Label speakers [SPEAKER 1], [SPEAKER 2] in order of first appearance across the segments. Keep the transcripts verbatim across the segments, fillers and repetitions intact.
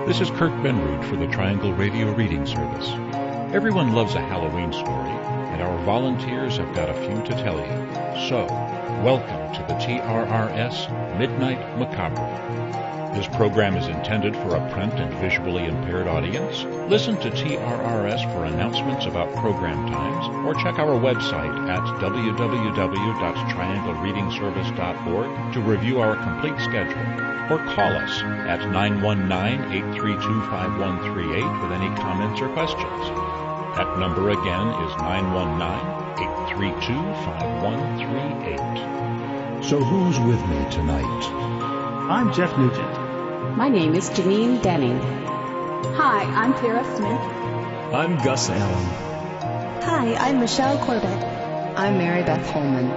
[SPEAKER 1] This is Kirk Benroot for the Triangle Radio Reading Service. Everyone loves a Halloween story, and our volunteers have got a few to tell you. So, welcome to the T R R S Midnight Macabre. This program is intended for a print and visually impaired audience. Listen to T R R S for announcements about program times, or check our website at w w w dot triangle reading service dot org to review our complete schedule, or call us at nine one nine, eight three two, five one three eight with any comments or questions. That number again is nine one nine, eight three two, five one three eight.
[SPEAKER 2] So who's with me tonight?
[SPEAKER 3] I'm Jeff Nugent.
[SPEAKER 4] My name is Janine Denning.
[SPEAKER 5] Hi, I'm Tara Smith.
[SPEAKER 6] I'm Gus Allen.
[SPEAKER 7] Hi, I'm Michelle Corbett.
[SPEAKER 8] I'm Mary Beth Holman.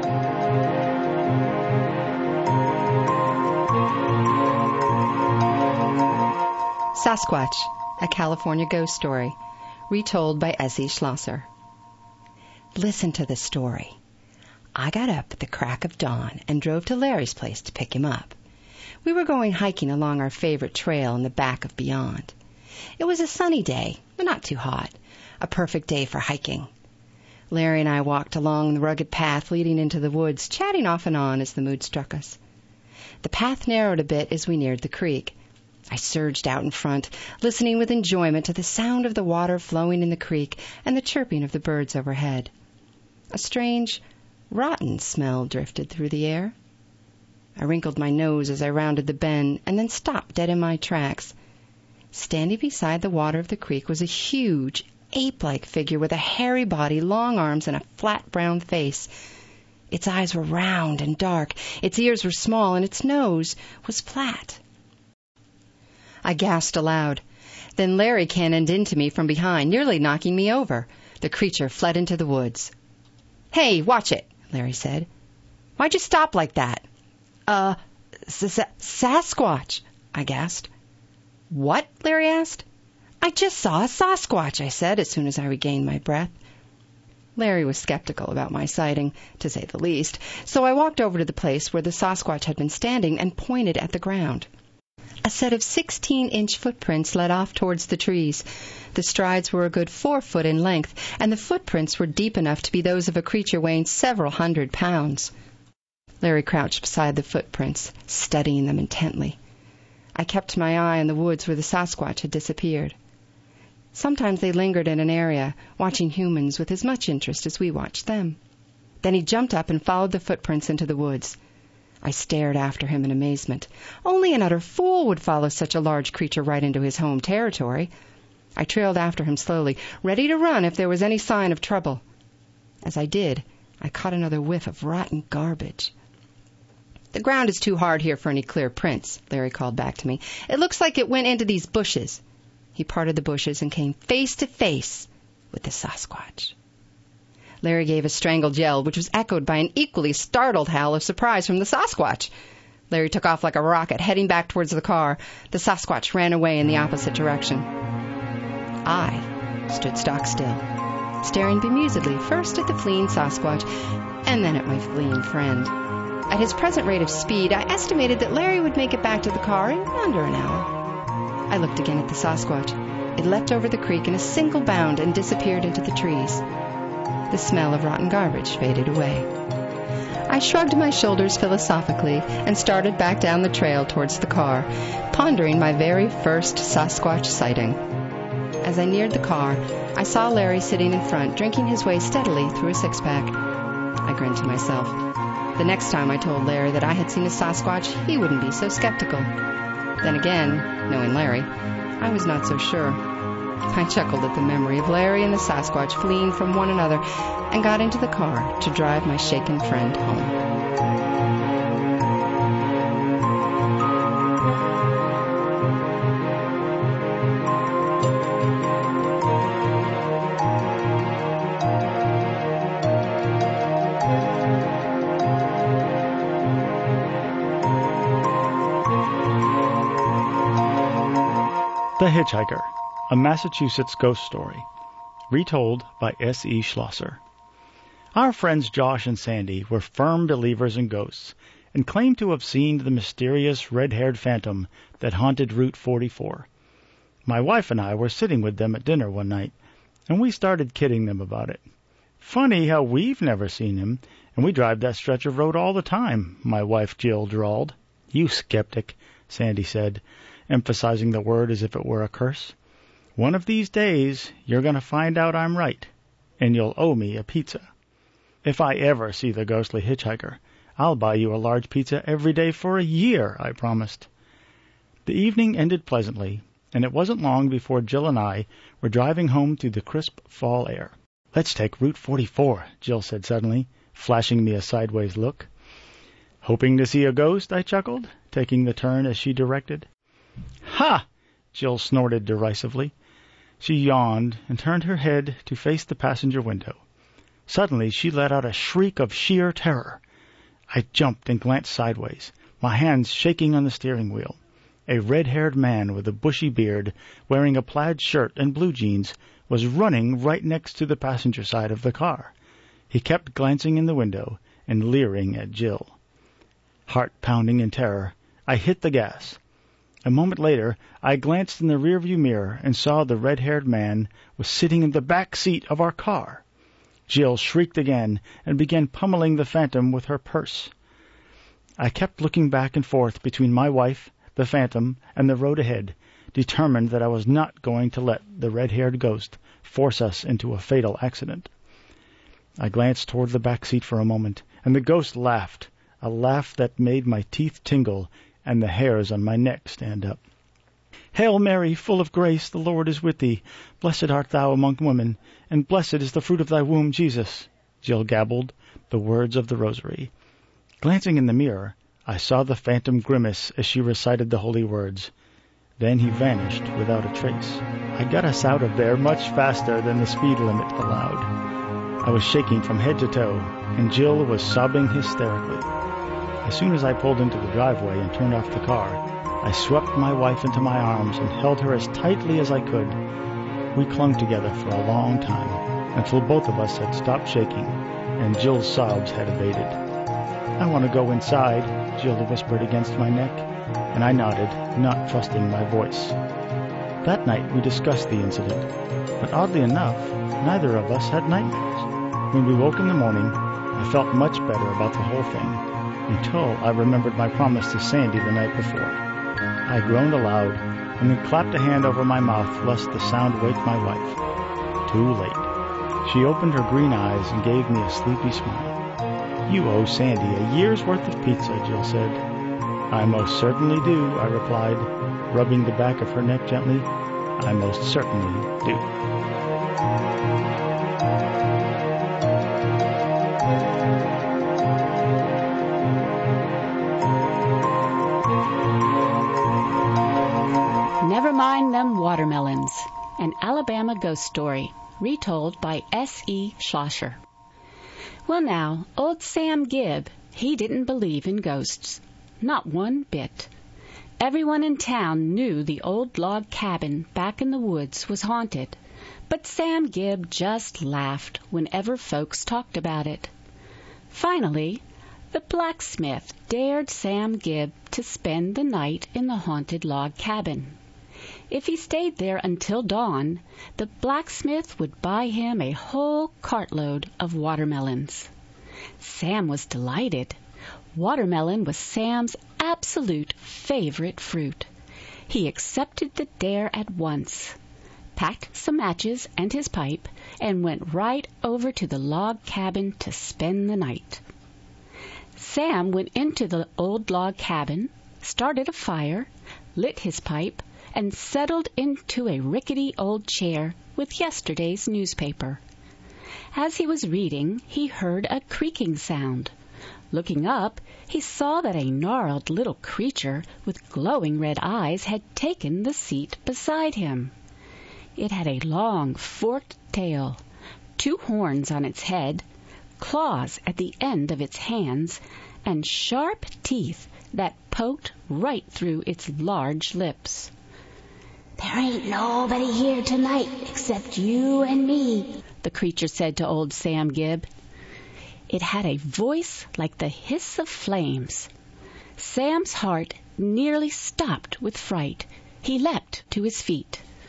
[SPEAKER 8] Sasquatch, a California ghost story, retold by S E Schlosser. Listen to the story. I got up at the crack of dawn and drove to Larry's place to pick him up. We were going hiking along our favorite trail in the back of Beyond. It was a sunny day, but not too hot. A perfect day for hiking. Larry and I walked along the rugged path leading into the woods, chatting off and on as the mood struck us. The path narrowed a bit as we neared the creek. I surged out in front, listening with enjoyment to the sound of the water flowing in the creek and the chirping of the birds overhead. A strange, rotten smell drifted through the air. I wrinkled my nose as I rounded the bend and then stopped dead in my tracks. Standing beside the water of the creek was a huge, ape-like figure with a hairy body, long arms, and a flat brown face. Its eyes were round and dark, its ears were small, and its nose was flat. I gasped aloud. Then Larry cannoned into me from behind, nearly knocking me over. The creature fled into the woods. "Hey, watch it," Larry said. "Why'd you stop like that?" Uh, Sasquatch, I gasped. "What?" Larry asked. "I just saw a Sasquatch," I said as soon as I regained my breath. Larry was skeptical about my sighting, to say the least, so I walked over to the place where the Sasquatch had been standing and pointed at the ground. A set of sixteen-inch footprints led off towards the trees. The strides were a good four foot in length, and the footprints were deep enough to be those of a creature weighing several hundred pounds. Larry crouched beside the footprints, studying them intently. I kept my eye on the woods where the Sasquatch had disappeared. Sometimes they lingered in an area, watching humans with as much interest as we watched them. Then he jumped up and followed the footprints into the woods. I stared after him in amazement. Only an utter fool would follow such a large creature right into his home territory. I trailed after him slowly, ready to run if there was any sign of trouble. As I did, I caught another whiff of rotten garbage. "The ground is too hard here for any clear prints," Larry called back to me. "It looks like it went into these bushes." He parted the bushes and came face to face with the Sasquatch. Larry gave a strangled yell, which was echoed by an equally startled howl of surprise from the Sasquatch. Larry took off like a rocket, heading back towards the car. The Sasquatch ran away in the opposite direction. I stood stock still, staring bemusedly first at the fleeing Sasquatch and then at my fleeing friend. At his present rate of speed, I estimated that Larry would make it back to the car in under an hour. I looked again at the Sasquatch. It leapt over the creek in a single bound and disappeared into the trees. The smell of rotten garbage faded away. I shrugged my shoulders philosophically and started back down the trail towards the car, pondering my very first Sasquatch sighting. As I neared the car, I saw Larry sitting in front, drinking his way steadily through a six-pack. I grinned to myself. The next time I told Larry that I had seen a Sasquatch, he wouldn't be so skeptical. Then again, knowing Larry, I was not so sure. I chuckled at the memory of Larry and the Sasquatch fleeing from one another and got into the car to drive my shaken friend home.
[SPEAKER 3] The Hitchhiker, a Massachusetts ghost story, retold by S E Schlosser. Our friends Josh and Sandy were firm believers in ghosts and claimed to have seen the mysterious red-haired phantom that haunted Route forty-four. My wife and I were sitting with them at dinner one night, and we started kidding them about it. Funny how we've never seen him, and we drive that stretch of road all the time, my wife Jill drawled. You skeptic, Sandy said, emphasizing the word as if it were a curse. One of these days you're going to find out I'm right, and you'll owe me a pizza. If I ever see the ghostly hitchhiker, I'll buy you a large pizza every day for a year, I promised. The evening ended pleasantly, and it wasn't long before Jill and I were driving home through the crisp fall air. Let's take Route forty-four, Jill said suddenly, flashing me a sideways look. Hoping to see a ghost, I chuckled, taking the turn as she directed. Ha! Jill snorted derisively. She yawned and turned her head to face the passenger window. Suddenly she let out a shriek of sheer terror. I jumped and glanced sideways, my hands shaking on the steering wheel. A red-haired man with a bushy beard, wearing a plaid shirt and blue jeans, was running right next to the passenger side of the car. He kept glancing in the window and leering at Jill. Heart pounding in terror, I hit the gas. A moment later, I glanced in the rearview mirror and saw the red-haired man was sitting in the back seat of our car. Jill shrieked again and began pummeling the Phantom with her purse. I kept looking back and forth between my wife, the Phantom, and the road ahead, determined that I was not going to let the red-haired ghost force us into a fatal accident. I glanced toward the back seat for a moment, and the ghost laughed, a laugh that made my teeth tingle and the hairs on my neck stand up. Hail Mary, full of grace, the Lord is with thee. Blessed art thou among women, and blessed is the fruit of thy womb, Jesus. Jill gabbled the words of the rosary. Glancing in the mirror, I saw the Phantom grimace as she recited the holy words. Then he vanished without a trace. I got us out of there much faster than the speed limit allowed. I was shaking from head to toe, and Jill was sobbing hysterically. As soon as I pulled into the driveway and turned off the car, I swept my wife into my arms and held her as tightly as I could. We clung together for a long time, until both of us had stopped shaking, and Jill's sobs had abated. I want to go inside, Jill whispered against my neck, and I nodded, not trusting my voice. That night we discussed the incident, but oddly enough, neither of us had nightmares. When we woke in the morning, I felt much better about the whole thing, until I remembered my promise to Sandy the night before. I groaned aloud, and then clapped a hand over my mouth lest the sound wake my wife. Too late. She opened her green eyes and gave me a sleepy smile. You owe Sandy a year's worth of pizza, Jill said. I most certainly do, I replied, rubbing the back of her neck gently. I most certainly do.
[SPEAKER 4] Never Mind Them Watermelons, an Alabama ghost story, retold by S E Schlosser. Well now, old Sam Gibb, he didn't believe in ghosts. Not one bit. Everyone in town knew the old log cabin back in the woods was haunted, but Sam Gibb just laughed whenever folks talked about it. Finally, the blacksmith dared Sam Gibb to spend the night in the haunted log cabin. If he stayed there until dawn, the blacksmith would buy him a whole cartload of watermelons. Sam was delighted. Watermelon was Sam's absolute favorite fruit. He accepted the dare at once, packed some matches and his pipe, and went right over to the log cabin to spend the night. Sam went into the old log cabin, started a fire, lit his pipe, and settled into a rickety old chair with yesterday's newspaper. As he was reading, he heard a creaking sound. Looking up, he saw that a gnarled little creature with glowing red eyes had taken the seat beside him. It had a long, forked tail, two horns on its head, claws at the end of its hands, and sharp teeth that poked right through its large lips.
[SPEAKER 5] There ain't nobody here tonight except you and me,
[SPEAKER 4] the creature said to old Sam Gibb. It had a voice like the hiss of flames. Sam's heart nearly stopped with fright. He leapt to his feet.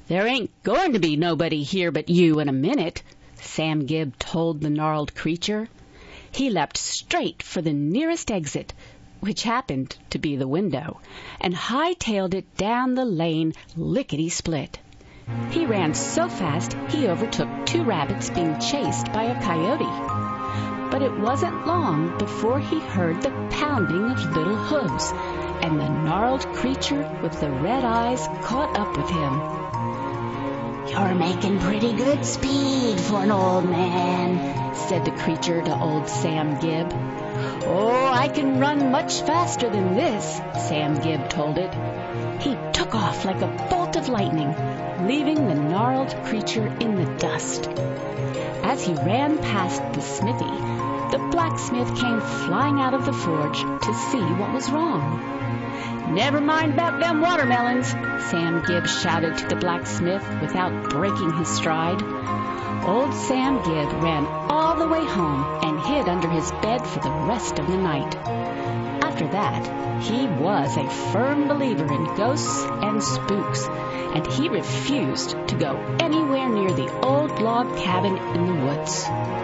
[SPEAKER 4] "There ain't going to be nobody here but you in a minute," Sam Gibb told the gnarled creature. He leapt straight for the nearest exit, which happened to be the window, and hightailed it down the lane lickety-split. He ran so fast he overtook two rabbits being chased by a coyote. But it wasn't long before he heard the pounding of little hooves, and the gnarled creature with the red eyes caught up with him.
[SPEAKER 5] "You're making pretty good speed for an old man," said the creature to old Sam Gibb.
[SPEAKER 4] "Oh, I can run much faster than this," Sam Gibb told it. He took off like a bolt of lightning, leaving the gnarled creature in the dust. As he ran past the smithy, the blacksmith came flying out of the forge to see what was wrong. "Never mind about them watermelons," Sam Gibb shouted to the blacksmith without breaking his stride. Old Sam Gibb ran all the way home and hid under his bed for the rest of the night. After that, he was a firm believer in ghosts and spooks, and he refused to go anywhere near the old log cabin in the woods.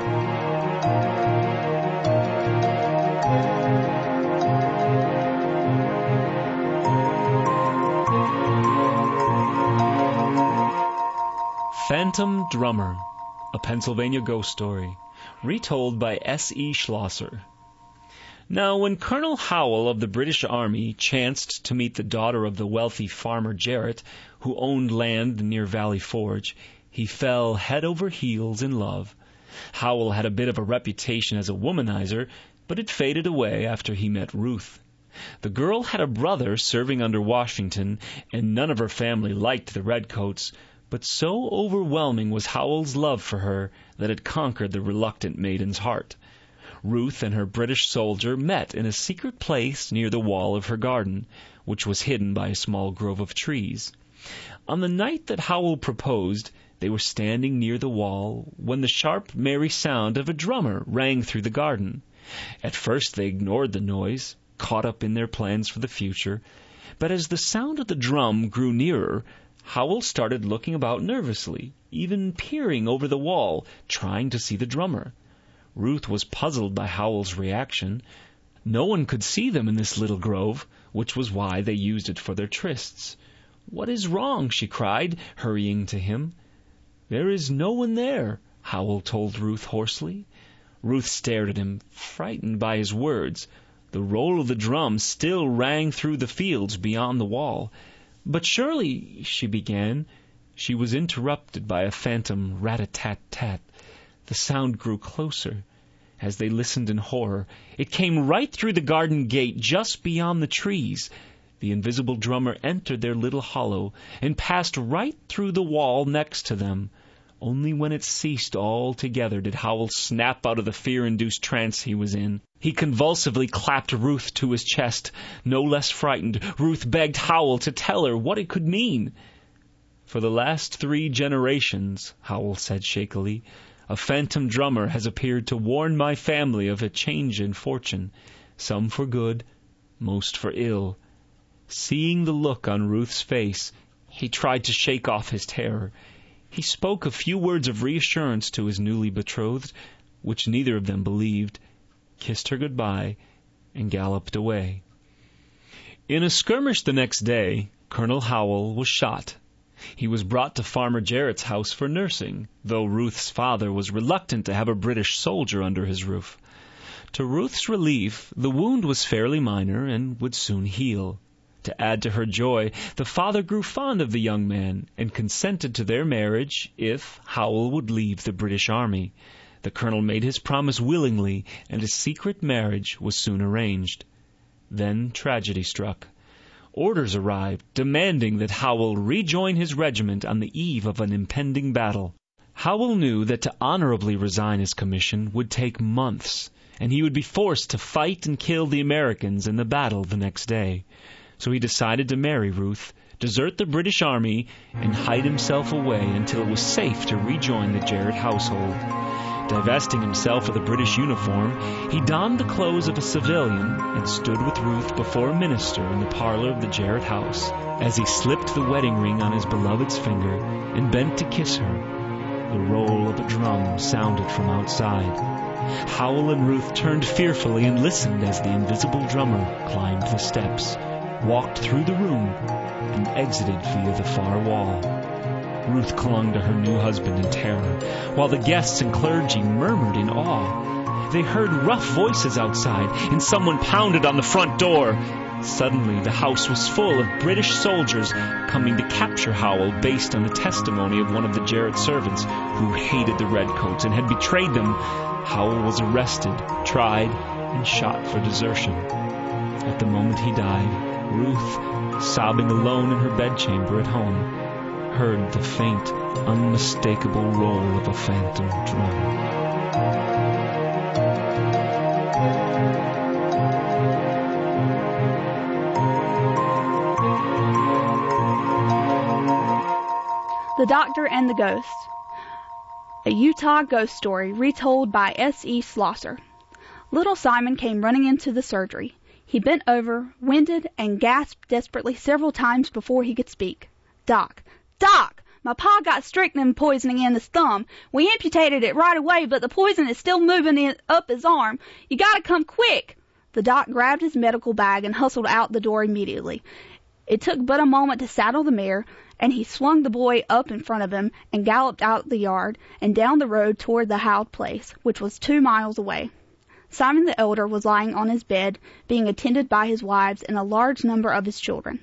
[SPEAKER 6] Phantom Drummer, a Pennsylvania ghost story, retold by S E Schlosser. Now, when Colonel Howell of the British Army chanced to meet the daughter of the wealthy farmer Jarrett, who owned land near Valley Forge, he fell head over heels in love. Howell had a bit of a reputation as a womanizer, but it faded away after he met Ruth. The girl had a brother serving under Washington, and none of her family liked the Redcoats, but so overwhelming was Howell's love for her that it conquered the reluctant maiden's heart. Ruth and her British soldier met in a secret place near the wall of her garden, which was hidden by a small grove of trees. On the night that Howell proposed, they were standing near the wall when the sharp, merry sound of a drummer rang through the garden. At first they ignored the noise, caught up in their plans for the future, but as the sound of the drum grew nearer, Howell started looking about nervously, even peering over the wall, trying to see the drummer. Ruth was puzzled by Howell's reaction. No one could see them in this little grove, which was why they used it for their trysts. "What is wrong?" she cried, hurrying to him. "There is no one there," Howell told Ruth hoarsely. Ruth stared at him, frightened by his words. The roll of the drum still rang through the fields beyond the wall. "But surely," she began. She was interrupted by a phantom rat-a-tat-tat. The sound grew closer. As they listened in horror, it came right through the garden gate just beyond the trees. The invisible drummer entered their little hollow and passed right through the wall next to them. Only when it ceased altogether did Howell snap out of the fear-induced trance he was in. He convulsively clapped Ruth to his chest. No less frightened, Ruth begged Howell to tell her what it could mean. "For the last three generations," Howell said shakily, "a phantom drummer has appeared to warn my family of a change in fortune, some for good, most for ill." Seeing the look on Ruth's face, he tried to shake off his terror. He spoke a few words of reassurance to his newly betrothed, which neither of them believed, kissed her goodbye, and galloped away. In a skirmish the next day, Colonel Howell was shot. He was brought to Farmer Jarrett's house for nursing, though Ruth's father was reluctant to have a British soldier under his roof. To Ruth's relief, the wound was fairly minor and would soon heal. To add to her joy, the father grew fond of the young man and consented to their marriage if Howell would leave the British Army. The colonel made his promise willingly, and a secret marriage was soon arranged. Then tragedy struck. Orders arrived demanding that Howell rejoin his regiment on the eve of an impending battle. Howell knew that to honorably resign his commission would take months, and he would be forced to fight and kill the Americans in the battle the next day. So he decided to marry Ruth, desert the British Army, and hide himself away until it was safe to rejoin the Jarrett household. Divesting himself of the British uniform, he donned the clothes of a civilian and stood with Ruth before a minister in the parlor of the Jarrett house. As he slipped the wedding ring on his beloved's finger and bent to kiss her, the roll of a drum sounded from outside. Howell and Ruth turned fearfully and listened as the invisible drummer climbed the steps, walked through the room, and exited via the far wall. Ruth clung to her new husband in terror, while the guests and clergy murmured in awe. They heard rough voices outside, and someone pounded on the front door. Suddenly, the house was full of British soldiers coming to capture Howell based on the testimony of one of the Jarrett servants who hated the Redcoats and had betrayed them. Howell was arrested, tried, and shot for desertion. At the moment he died, Ruth, sobbing alone in her bedchamber at home, heard the faint, unmistakable roll of a phantom drum.
[SPEAKER 7] The Doctor and the Ghost. A Utah ghost story retold by S E Schlosser. Little Simon came running into the surgery. He bent over, winded, and gasped desperately several times before he could speak. Doc, Doc, my pa got strychnine poisoning in his thumb. We amputated it right away, but the poison is still moving in, up his arm. You gotta come quick. The doc grabbed his medical bag and hustled out the door immediately. It took but a moment to saddle the mare, and he swung the boy up in front of him and galloped out the yard and down the road toward the Howell place, which was two miles away. Simon the elder was lying on his bed, being attended by his wives and a large number of his children.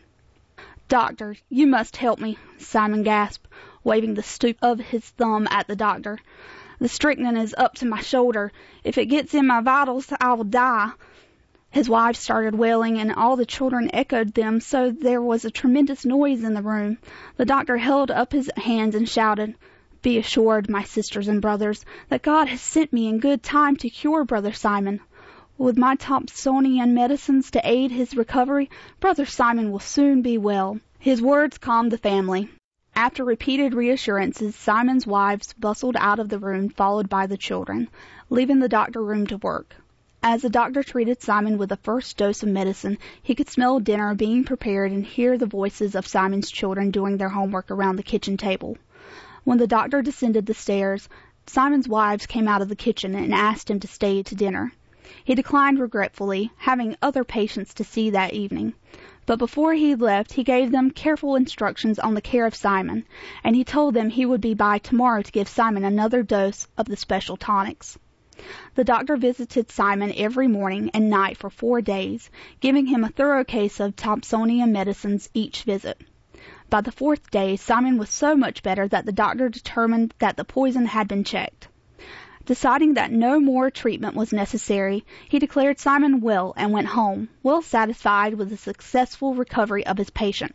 [SPEAKER 7] Doctor, you must help me, Simon gasped, waving the stoop of his thumb at the doctor. The strychnine is up to my shoulder. If it gets in my vitals, I will die. His wife started wailing, and all the children echoed them, so there was a tremendous noise in the room. The doctor held up his hands and shouted, "Be assured, my sisters and brothers, that God has sent me in good time to cure Brother Simon. With my Thompsonian medicines to aid his recovery, Brother Simon will soon be well." His words calmed the family. After repeated reassurances, Simon's wives bustled out of the room, followed by the children, leaving the doctor room to work. As the doctor treated Simon with the first dose of medicine, he could smell dinner being prepared and hear the voices of Simon's children doing their homework around the kitchen table. When the doctor descended the stairs, Simon's wives came out of the kitchen and asked him to stay to dinner. He declined regretfully, having other patients to see that evening. But before he left, he gave them careful instructions on the care of Simon, and he told them he would be by tomorrow to give Simon another dose of the special tonics. The doctor visited Simon every morning and night for four days, giving him a thorough case of Thompsonian medicines each visit. By the fourth day, Simon was so much better that the doctor determined that the poison had been checked. Deciding that no more treatment was necessary, he declared Simon well and went home, well satisfied with the successful recovery of his patient.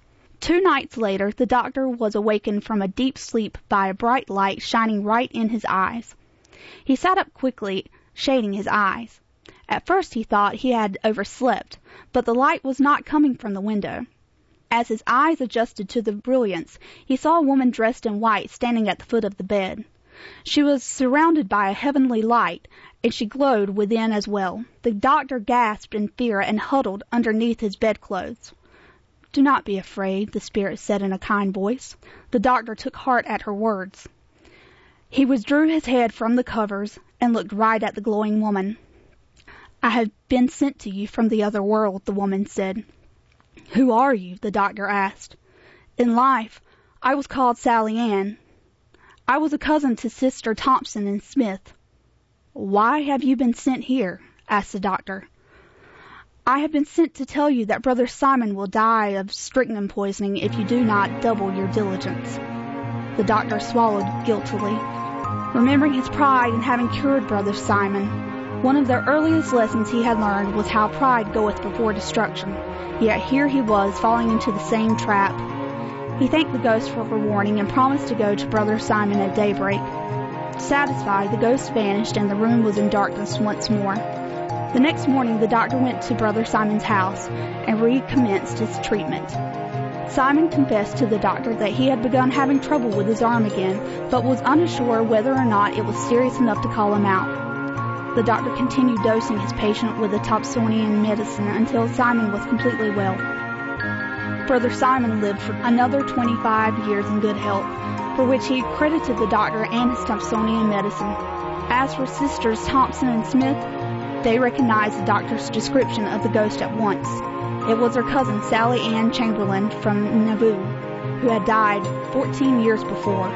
[SPEAKER 7] Two nights later, the doctor was awakened from a deep sleep by a bright light shining right in his eyes. He sat up quickly, shading his eyes. At first he thought he had overslept, but the light was not coming from the window. As his eyes adjusted to the brilliance, he saw a woman dressed in white standing at the foot of the bed. She was surrounded by a heavenly light, and she glowed within as well. The doctor gasped in fear and huddled underneath his bedclothes. "Do not be afraid," the spirit said in a kind voice. The doctor took heart at her words. He withdrew his head from the covers and looked right at the glowing woman. "I have been sent to you from the other world," the woman said. "Who are you?" the doctor asked. "In life, I was called Sally Ann. I was a cousin to Sister Thompson and Smith." "Why have you been sent here?" asked the doctor. "I have been sent to tell you that Brother Simon will die of strychnine poisoning if you do not double your diligence." The doctor swallowed guiltily, remembering his pride in having cured Brother Simon. One of the earliest lessons he had learned was how pride goeth before destruction, yet here he was falling into the same trap. He thanked the ghost for her warning and promised to go to Brother Simon at daybreak. Satisfied, the ghost vanished and the room was in darkness once more. The next morning the doctor went to Brother Simon's house and recommenced his treatment. Simon confessed to the doctor that he had begun having trouble with his arm again, but was unsure whether or not it was serious enough to call him out. The doctor continued dosing his patient with the Thompsonian medicine until Simon was completely well. Further, Simon lived for another twenty-five years in good health, for which he credited the doctor and his Thompsonian medicine. As for sisters Thompson and Smith, they recognized the doctor's description of the ghost at once. It was her cousin Sally Ann Chamberlain from Nauvoo, who had died fourteen years before.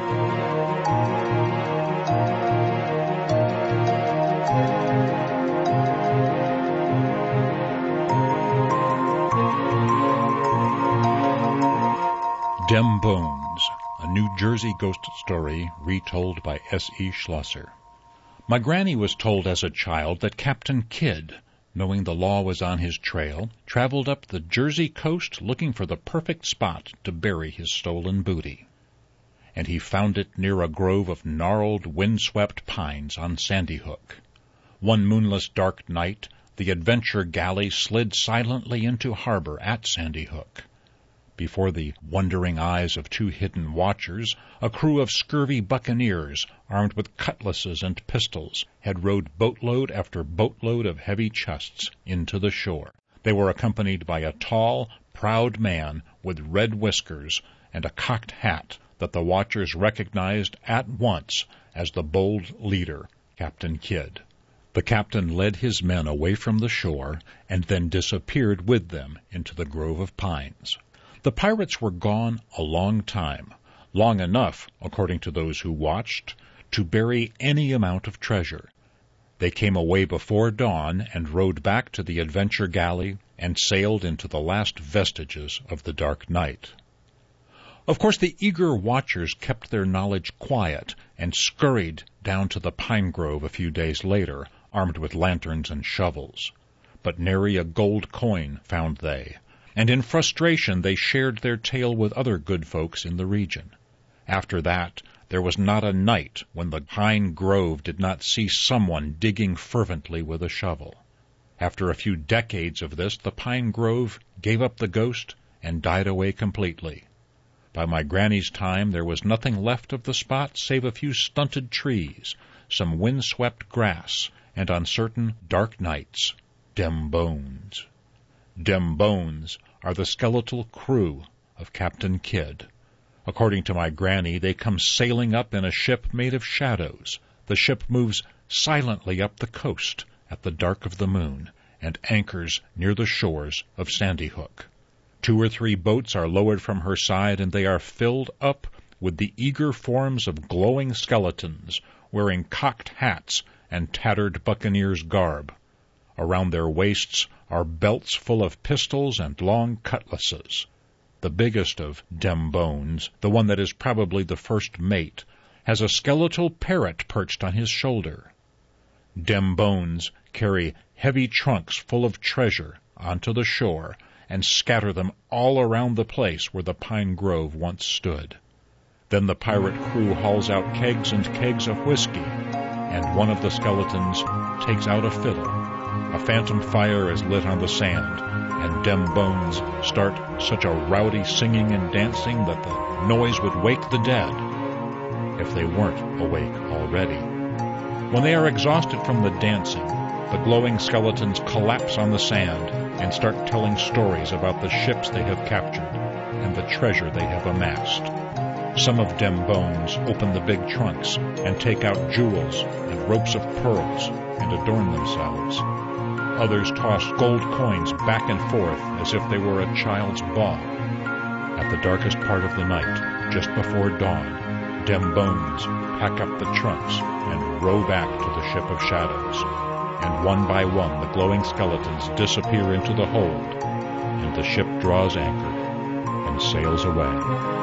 [SPEAKER 1] Dem Bones, a New Jersey ghost story retold by S E Schlosser. My granny was told as a child that Captain Kidd, knowing the law was on his trail, traveled up the Jersey coast looking for the perfect spot to bury his stolen booty. And he found it near a grove of gnarled, wind-swept pines on Sandy Hook. One moonless dark night, the Adventure Galley slid silently into harbor at Sandy Hook. Before the wondering eyes of two hidden watchers, a crew of scurvy buccaneers, armed with cutlasses and pistols, had rowed boatload after boatload of heavy chests into the shore. They were accompanied by a tall, proud man with red whiskers and a cocked hat that the watchers recognized at once as the bold leader, Captain Kidd. The captain led his men away from the shore and then disappeared with them into the grove of pines. The pirates were gone a long time, long enough, according to those who watched, to bury any amount of treasure. They came away before dawn and rowed back to the Adventure Galley and sailed into the last vestiges of the dark night. Of course, the eager watchers kept their knowledge quiet and scurried down to the pine grove a few days later, armed with lanterns and shovels. But nary a gold coin found they, and in frustration they shared their tale with other good folks in the region. After that, there was not a night when the pine grove did not see someone digging fervently with a shovel. After a few decades of this, the pine grove gave up the ghost and died away completely. By my granny's time, there was nothing left of the spot save a few stunted trees, some wind-swept grass, and on certain dark nights, dem bones. Dem bones are the skeletal crew of Captain Kidd. According to my granny, they come sailing up in a ship made of shadows. The ship moves silently up the coast at the dark of the moon and anchors near the shores of Sandy Hook. Two or three boats are lowered from her side, and they are filled up with the eager forms of glowing skeletons wearing cocked hats and tattered buccaneers' garb. Around their waists are belts full of pistols and long cutlasses. The biggest of dem bones, the one that is probably the first mate, has a skeletal parrot perched on his shoulder. Dem bones carry heavy trunks full of treasure onto the shore and scatter them all around the place where the pine grove once stood. Then the pirate crew hauls out kegs and kegs of whiskey, and one of the skeletons takes out a fiddle. A phantom fire is lit on the sand, and dem bones start such a rowdy singing and dancing that the noise would wake the dead, if they weren't awake already. When they are exhausted from the dancing, the glowing skeletons collapse on the sand and start telling stories about the ships they have captured and the treasure they have amassed. Some of dem bones open the big trunks and take out jewels and ropes of pearls and adorn themselves. Others toss gold coins back and forth as if they were a child's ball. At the darkest part of the night, just before dawn, dem bones pack up the trunks and row back to the ship of shadows. And one by one the glowing skeletons disappear into the hold, and the ship draws anchor and sails away.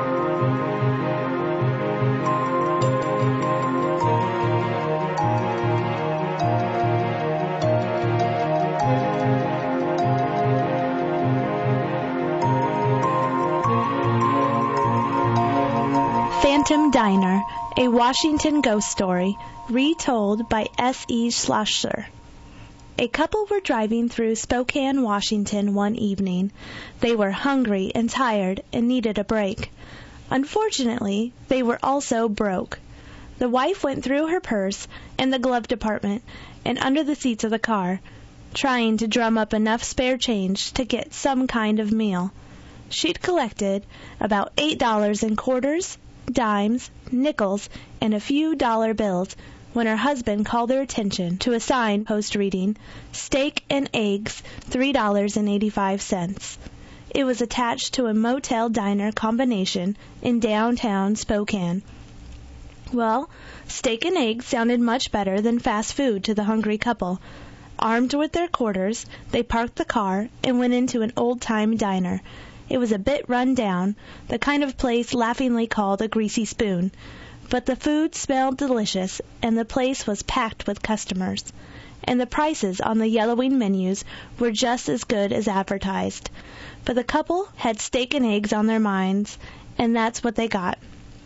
[SPEAKER 9] Phantom Diner, a Washington ghost story, retold by S E Schlosser. A couple were driving through Spokane, Washington one evening. They were hungry and tired and needed a break. Unfortunately, they were also broke. The wife went through her purse and the glove department and under the seats of the car, trying to drum up enough spare change to get some kind of meal. She'd collected about eight dollars in quarters, dimes, nickels, and a few dollar bills when her husband called her attention to a sign post reading, "Steak and eggs, three dollars and eighty-five cents." It was attached to a motel-diner combination in downtown Spokane. Well, steak and eggs sounded much better than fast food to the hungry couple. Armed with their quarters, they parked the car and went into an old-time diner. It was a bit run down, the kind of place laughingly called a greasy spoon. But the food smelled delicious, and the place was packed with customers. And the prices on the yellowing menus were just as good as advertised. But the couple had steak and eggs on their minds, and that's what they got.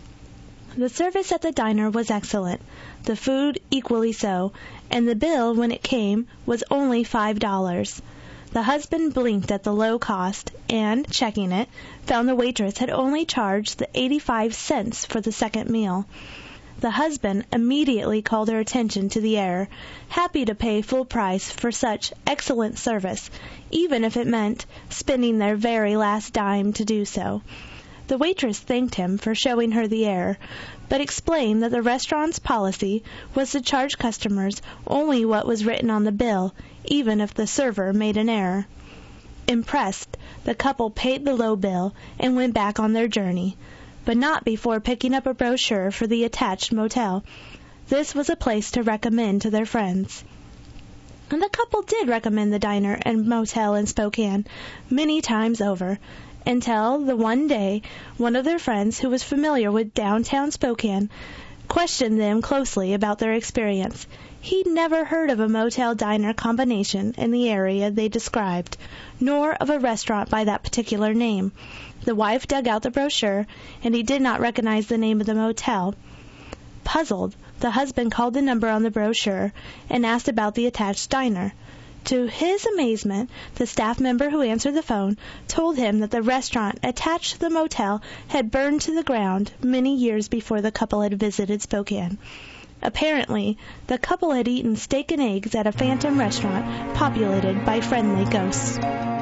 [SPEAKER 9] The service at the diner was excellent, the food equally so, and the bill, when it came, was only five dollars. The husband blinked at the low cost and, checking it, found the waitress had only charged the eighty-five cents for the second meal. The husband immediately called her attention to the error, happy to pay full price for such excellent service, even if it meant spending their very last dime to do so. The waitress thanked him for showing her the error, but explained that the restaurant's policy was to charge customers only what was written on the bill, even if the server made an error. Impressed, the couple paid the low bill and went back on their journey, but not before picking up a brochure for the attached motel. This was a place to recommend to their friends. And the couple did recommend the diner and motel in Spokane many times over, until the one day one of their friends who was familiar with downtown Spokane questioned them closely about their experience. He'd never heard of a motel-diner combination in the area they described, nor of a restaurant by that particular name. The wife dug out the brochure, and he did not recognize the name of the motel. Puzzled, the husband called the number on the brochure and asked about the attached diner. To his amazement, the staff member who answered the phone told him that the restaurant attached to the motel had burned to the ground many years before the couple had visited Spokane. Apparently, the couple had eaten steak and eggs at a phantom restaurant populated by friendly ghosts.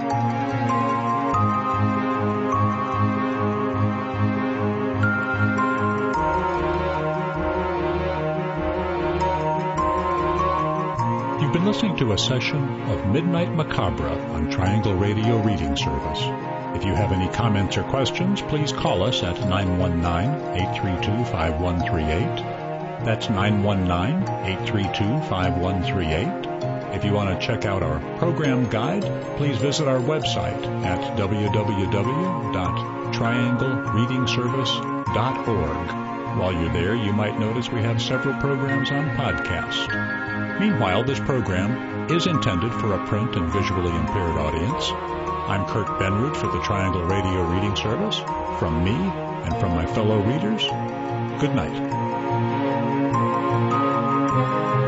[SPEAKER 1] You've been listening to a session of Midnight Macabre on Triangle Radio Reading Service. If you have any comments or questions, please call us at nine one nine, eight three two, five one three eight. That's nine one nine, eight three two, five one three eight. If you want to check out our program guide, please visit our website at w w w dot triangle reading service dot org. While you're there, you might notice we have several programs on podcast. Meanwhile, this program is intended for a print and visually impaired audience. I'm Kurt Benroot for the Triangle Radio Reading Service. From me and from my fellow readers, good night.